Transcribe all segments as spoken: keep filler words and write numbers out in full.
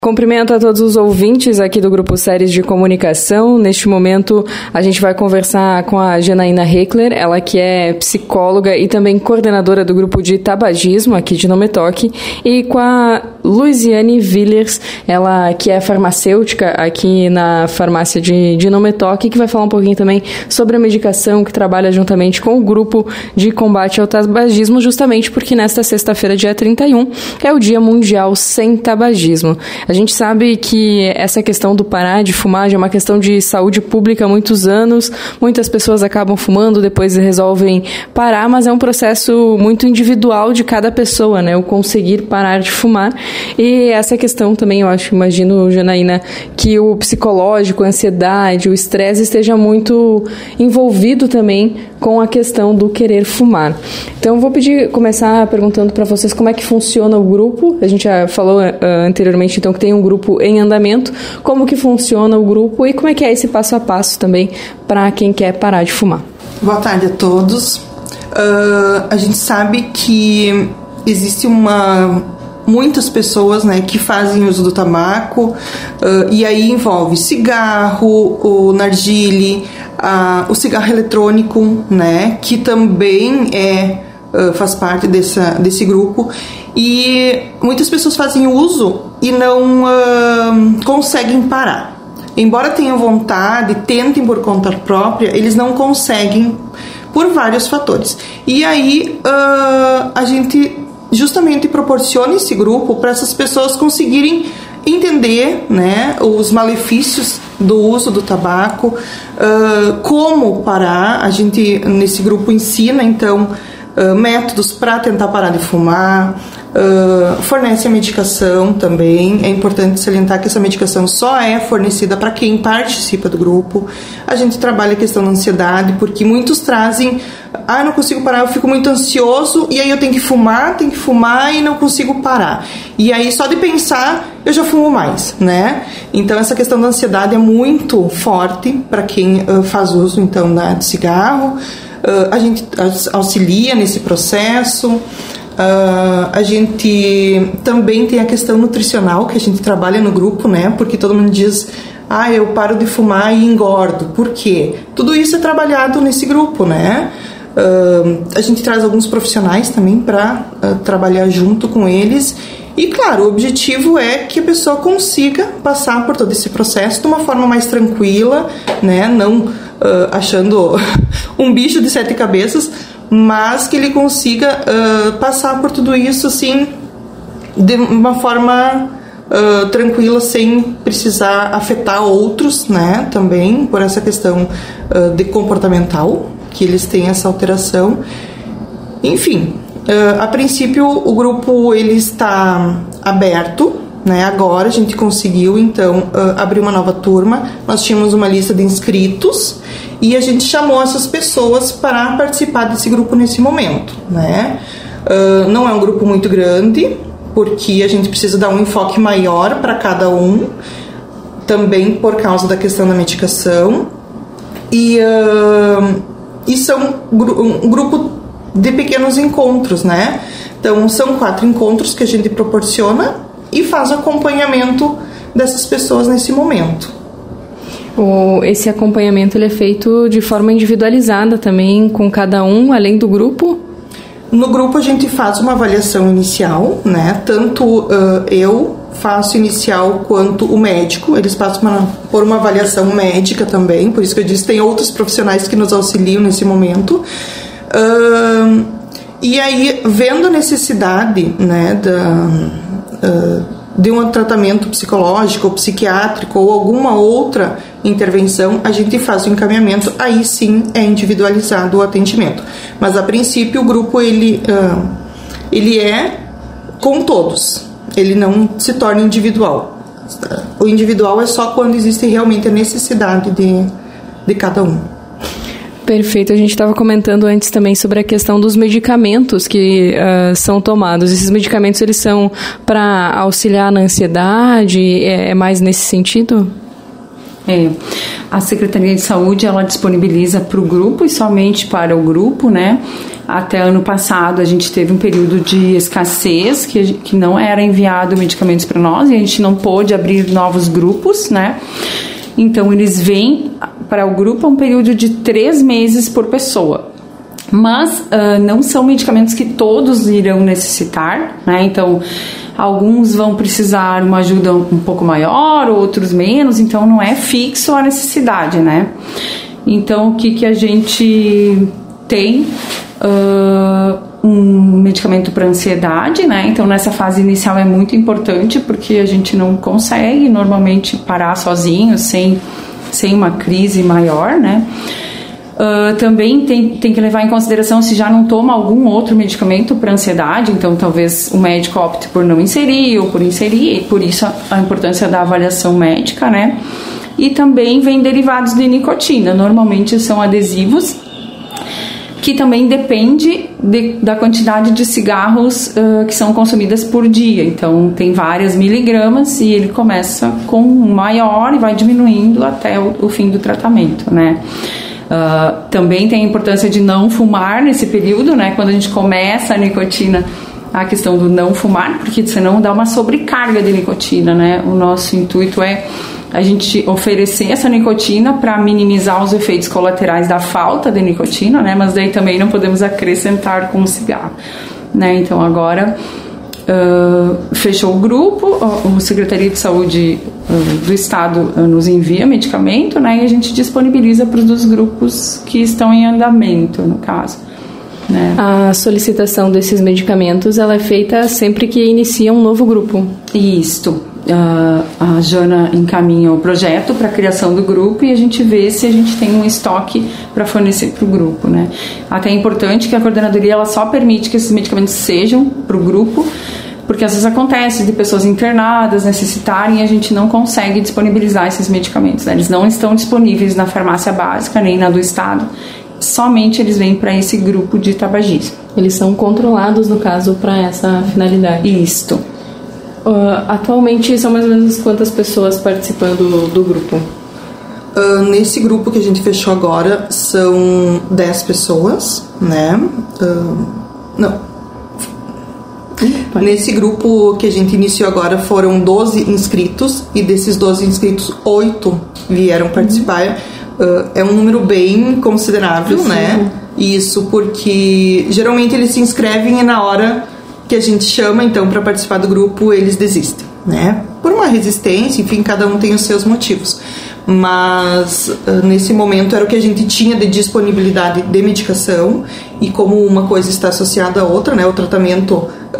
Cumprimento a todos os ouvintes aqui do Grupo Séries de Comunicação. Neste momento, a gente vai conversar com a Janaína Heckler, ela que é psicóloga e também coordenadora do grupo de tabagismo aqui de Nome Toque, e com a Luiziane Villers, ela que é farmacêutica aqui na farmácia de, de Nome Toque, que vai falar um pouquinho também sobre a medicação, que trabalha juntamente com o grupo de combate ao tabagismo, justamente porque nesta sexta-feira, dia trinta e um, é o Dia Mundial Sem Tabagismo. A gente sabe que essa questão do parar de fumar já é uma questão de saúde pública há muitos anos. Muitas pessoas acabam fumando, depois resolvem parar, mas é um processo muito individual de cada pessoa, né? O conseguir parar de fumar. E essa questão também, eu acho, imagino, Janaína, que o psicológico, a ansiedade, o estresse esteja muito envolvido também com a questão do querer fumar. Então, vou pedir, começar perguntando para vocês como é que funciona o grupo. A gente já falou uh, anteriormente, então, que tem um grupo em andamento, como que funciona o grupo e como é que é esse passo a passo também para quem quer parar de fumar. Boa tarde a todos. Uh, a gente sabe que existe uma... muitas pessoas, né, que fazem uso do tabaco, uh, e aí envolve cigarro, o narguilé, uh, o cigarro eletrônico, né, que também é, uh, faz parte dessa, desse grupo, e muitas pessoas fazem uso e não uh, conseguem parar. Embora tenham vontade, tentem por conta própria, eles não conseguem por vários fatores. E aí uh, a gente justamente proporciona esse grupo para essas pessoas conseguirem entender, né, os malefícios do uso do tabaco, uh, como parar. A gente nesse grupo ensina então uh, métodos para tentar parar de fumar, uh, fornece a medicação também. É importante salientar que essa medicação só é fornecida para quem participa do grupo. A gente trabalha a questão da ansiedade, porque muitos trazem: ah, não consigo parar, eu fico muito ansioso, e aí eu tenho que fumar, tenho que fumar e não consigo parar. E aí só de pensar, eu já fumo mais, né? Então essa questão da ansiedade é muito forte para quem uh, faz uso, então, da, de cigarro. Uh, a gente auxilia nesse processo. Uh, a gente também tem a questão nutricional, que a gente trabalha no grupo, né? Porque todo mundo diz: ah, eu paro de fumar e engordo. Por quê? Tudo isso é trabalhado nesse grupo, né? Uh, a gente traz alguns profissionais também para uh, trabalhar junto com eles. E, claro, o objetivo é que a pessoa consiga passar por todo esse processo de uma forma mais tranquila, né? Não uh, achando um bicho de sete cabeças, mas que ele consiga uh, passar por tudo isso assim, de uma forma uh, tranquila, sem precisar afetar outros, né? Também por essa questão uh, de comportamental, que eles têm essa alteração. Enfim, uh, a princípio o grupo ele está aberto, né? Agora a gente conseguiu então uh, abrir uma nova turma. Nós tínhamos uma lista de inscritos e a gente chamou essas pessoas para participar desse grupo nesse momento, né? Uh, não é um grupo muito grande, porque a gente precisa dar um enfoque maior para cada um, também por causa da questão da medicação. E, uh, e são um grupo de pequenos encontros, né? Então, são quatro encontros que a gente proporciona e faz o acompanhamento dessas pessoas nesse momento. O, esse acompanhamento ele é feito de forma individualizada também com cada um, além do grupo? No grupo a gente faz uma avaliação inicial, né? Tanto uh, eu faço inicial quanto o médico. Eles passam uma, por uma avaliação médica também, por isso que eu disse, tem outros profissionais que nos auxiliam nesse momento. Uh, e aí, vendo a necessidade, né, da, uh, de um tratamento psicológico ou psiquiátrico ou alguma outra intervenção, a gente faz o encaminhamento. Aí sim é individualizado o atendimento, mas a princípio o grupo ele, uh, ele é com todos, ele não se torna individual. O individual é só quando existe realmente a necessidade de, de cada um. Perfeito. A gente estava comentando antes também sobre a questão dos medicamentos que uh, são tomados. Esses medicamentos, eles são para auxiliar na ansiedade? É, é mais nesse sentido? É, a Secretaria de Saúde, ela disponibiliza para o grupo e somente para o grupo, né? Até ano passado a gente teve um período de escassez, que, que não era enviado medicamentos para nós e a gente não pôde abrir novos grupos, né? Então eles vêm para o grupo um período de três meses por pessoa. Mas uh, não são medicamentos que todos irão necessitar, né? Então, alguns vão precisar uma ajuda um pouco maior, outros menos, então não é fixo a necessidade, né? Então, o que, que a gente tem? Uh, um medicamento para ansiedade, né? Então, nessa fase inicial é muito importante, porque a gente não consegue normalmente parar sozinho, sem, sem uma crise maior, né? Uh, também tem, tem que levar em consideração se já não toma algum outro medicamento para ansiedade, então talvez o médico opte por não inserir ou por inserir, e por isso a, a importância da avaliação médica, né? E também vem derivados de nicotina, normalmente são adesivos, que também depende de, da quantidade de cigarros uh, que são consumidas por dia, então tem várias miligramas e ele começa com um maior e vai diminuindo até o, o fim do tratamento, né? Uh, também tem a importância de não fumar nesse período, né? Quando a gente começa a nicotina, a questão do não fumar, porque senão dá uma sobrecarga de nicotina, né? O nosso intuito é a gente oferecer essa nicotina para minimizar os efeitos colaterais da falta de nicotina, né? Mas daí também não podemos acrescentar com o cigarro, né? Então agora uh, fechou o grupo, o Secretaria de Saúde uh, do Estado uh, nos envia medicamento, né? E a gente disponibiliza para os dos grupos que estão em andamento, no caso, né? A solicitação desses medicamentos, ela é feita sempre que inicia um novo grupo. Isto. Uh, a Jana encaminha o projeto para a criação do grupo e a gente vê se a gente tem um estoque para fornecer para o grupo, né? Até é importante que a coordenadoria ela só permite que esses medicamentos sejam para o grupo, porque às vezes acontece de pessoas internadas necessitarem e a gente não consegue disponibilizar esses medicamentos, né? Eles não estão disponíveis na farmácia básica nem na do estado, somente eles vêm para esse grupo de tabagismo. Eles são controlados, no caso, para essa finalidade. Isto. Uh, atualmente são mais ou menos quantas pessoas participando do, do grupo? Uh, nesse grupo que a gente fechou agora são dez pessoas, né? Uh, não. Hum, nesse grupo que a gente iniciou agora foram doze inscritos e desses doze inscritos, oito vieram participar. Uh, é um número bem considerável, Sim. né? Isso porque geralmente eles se inscrevem e na hora que a gente chama, então, para participar do grupo, eles desistem, né? Por uma resistência, enfim, cada um tem os seus motivos. Mas, uh, nesse momento, era o que a gente tinha de disponibilidade de medicação e como uma coisa está associada à outra, né? O tratamento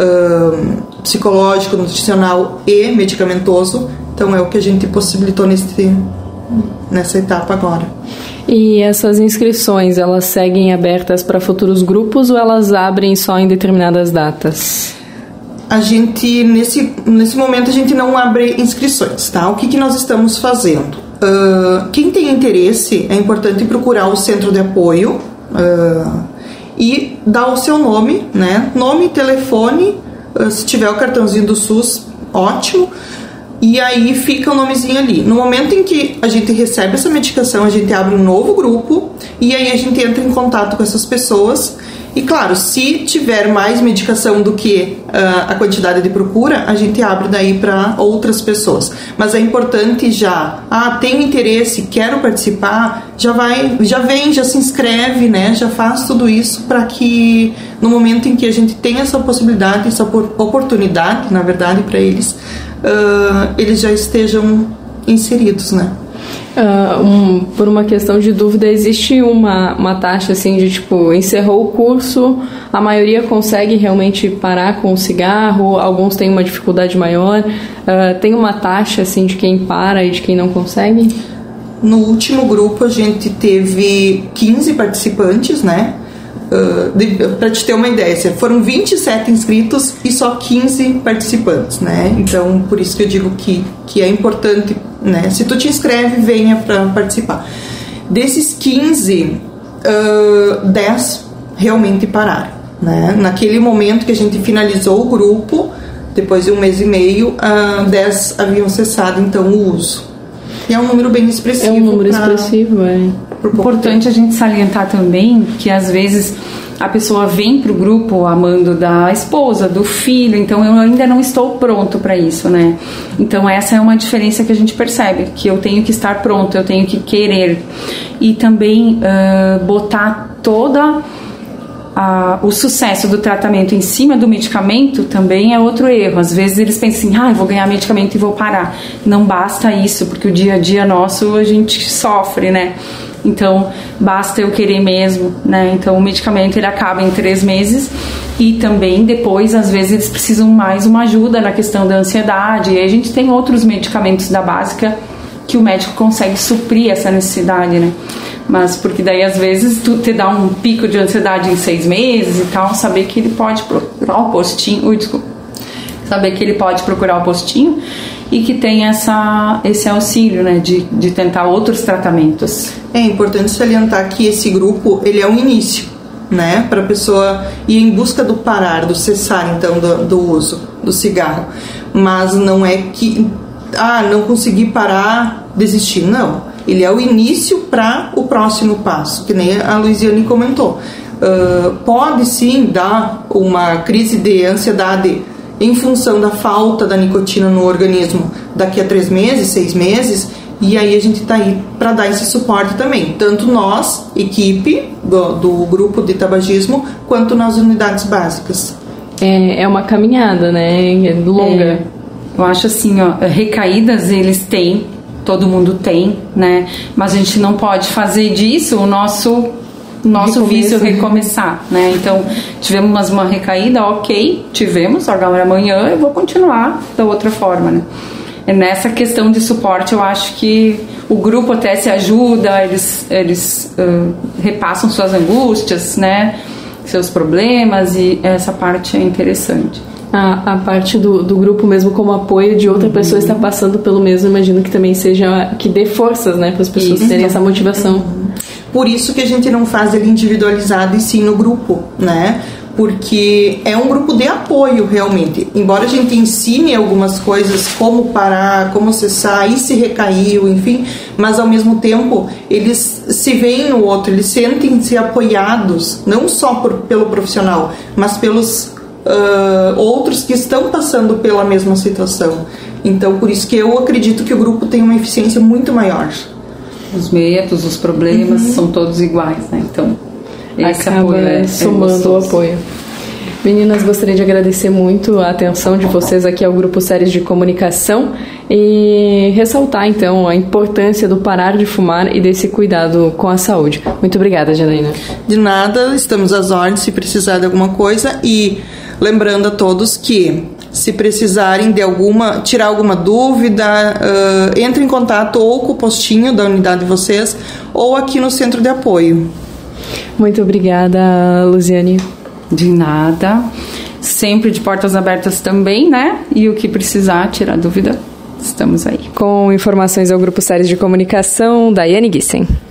uh, psicológico, nutricional e medicamentoso, então é o que a gente possibilitou nesse, nessa etapa agora. E essas inscrições, elas seguem abertas para futuros grupos ou elas abrem só em determinadas datas? A gente, nesse, nesse momento, a gente não abre inscrições, tá? O que, que nós estamos fazendo? Uh, quem tem interesse, é importante procurar o centro de apoio uh, e dar o seu nome, né? Nome, telefone, uh, se tiver o cartãozinho do SUS, ótimo. E aí fica o nomezinho ali. No momento em que a gente recebe essa medicação, a gente abre um novo grupo e aí a gente entra em contato com essas pessoas. E claro, se tiver mais medicação do que uh, a quantidade de procura, a gente abre daí para outras pessoas. Mas é importante já, ah, tenho interesse, quero participar, já vai, já vem, já se inscreve, né? Já faz tudo isso para que no momento em que a gente tem essa possibilidade, essa oportunidade, na verdade, para eles, uh, eles já estejam inseridos, né? Uh, um, por uma questão de dúvida, existe uma, uma taxa assim de tipo, encerrou o curso, a maioria consegue realmente parar com o cigarro, alguns têm uma dificuldade maior, uh, tem uma taxa assim de quem para e de quem não consegue? No último grupo a gente teve quinze participantes, né? Uh, para te ter uma ideia, foram vinte e sete inscritos e só quinze participantes, né? Então, por isso que eu digo que, que é importante, né? Se tu te inscreve, venha para participar. Desses quinze, uh, dez realmente pararam, né? Naquele momento que a gente finalizou o grupo, depois de um mês e meio, uh, dez haviam cessado, então, o uso. que é um número bem expressivo. É um número pra, expressivo, é. Importante a gente salientar também que às vezes a pessoa vem pro grupo amando da esposa, do filho, então eu ainda não estou pronto para isso, né? Então essa é uma diferença que a gente percebe, que eu tenho que estar pronto, eu tenho que querer. E também uh, botar toda a, o sucesso do tratamento em cima do medicamento também é outro erro. Às vezes eles pensam assim, ah, eu vou ganhar medicamento e vou parar. Não basta isso, porque o dia a dia nosso a gente sofre, né? Então, basta eu querer mesmo, né? Então, o medicamento, ele acaba em três meses e também depois, às vezes, eles precisam mais uma ajuda na questão da ansiedade. E aí a gente tem outros medicamentos da básica que o médico consegue suprir essa necessidade, né? Mas porque daí, às vezes, tu te dá um pico de ansiedade em seis meses e tal, saber que ele pode procurar o postinho... Ui, desculpa. Saber que ele pode procurar o postinho e que tem essa, esse auxílio, né, de, de tentar outros tratamentos. É importante salientar que esse grupo, ele é um início, né, para a pessoa ir em busca do parar, do cessar, então, do, do uso do cigarro. Mas não é que, ah, não consegui parar, desistir, não. Ele é o início para o próximo passo, que nem a Luiziane comentou. Uh, pode sim dar uma crise de ansiedade em função da falta da nicotina no organismo daqui a três meses, seis meses, e aí a gente está aí para dar esse suporte também, tanto nós, equipe do, do grupo de tabagismo, quanto nas unidades básicas. É, é uma caminhada, né? É longa. É, eu acho assim, ó, recaídas eles têm, todo mundo tem, né? Mas a gente não pode fazer disso o nosso... nosso Recomeço, vício recomeçar, né? Então, tivemos uma recaída, ok, tivemos, agora amanhã eu vou continuar da outra forma, né? E nessa questão de suporte, eu acho que o grupo até se ajuda, eles, eles uh, repassam suas angústias, né? Seus problemas, e essa parte é interessante. A, a parte do, do grupo mesmo como apoio de outra uhum. pessoa está passando pelo mesmo, imagino que também seja, que dê forças, né, para as pessoas Isso. terem essa motivação. Uhum. Por isso que a gente não faz ele individualizado e sim no grupo, né? Porque é um grupo de apoio realmente. Embora a gente ensine algumas coisas, como parar, como cessar, e se recaiu, enfim, mas ao mesmo tempo eles se veem no outro, eles sentem-se apoiados, não só por, pelo profissional, mas pelos uh, outros que estão passando pela mesma situação. Então, por isso que eu acredito que o grupo tem uma eficiência muito maior. Os medos, os problemas uhum. são todos iguais, né? Então, esse acaba apoio é, somando é o apoio. Meninas, gostaria de agradecer muito a atenção de vocês aqui ao Grupo Séries de Comunicação e ressaltar, então, a importância do parar de fumar e desse cuidado com a saúde. Muito obrigada, Janaína. De nada, estamos às ordens se precisar de alguma coisa, e lembrando a todos que se precisarem de alguma, tirar alguma dúvida, uh, entre em contato ou com o postinho da unidade de vocês ou aqui no centro de apoio. Muito obrigada, Luziane. De nada. Sempre de portas abertas também, né? E o que precisar, tirar dúvida, estamos aí. Com informações ao Grupo Séries de Comunicação, Daiane Gissen.